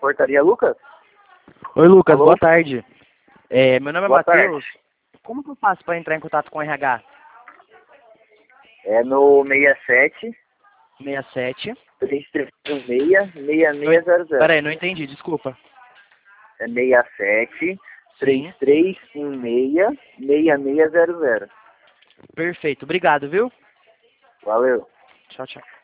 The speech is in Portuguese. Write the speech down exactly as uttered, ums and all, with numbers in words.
Portaria Lucas? Oi, Lucas, Alô? boa tarde. É, meu nome é Boa Matheus. tarde. Como que eu faço para entrar em contato com o R H? É no seis sete, sessenta e sete. três três um seis, seis seis zero zero. Peraí, não entendi, desculpa. É seis sete, três Sim. três um seis, seis seis zero zero. Perfeito, obrigado, viu? Valeu. Tchau, tchau.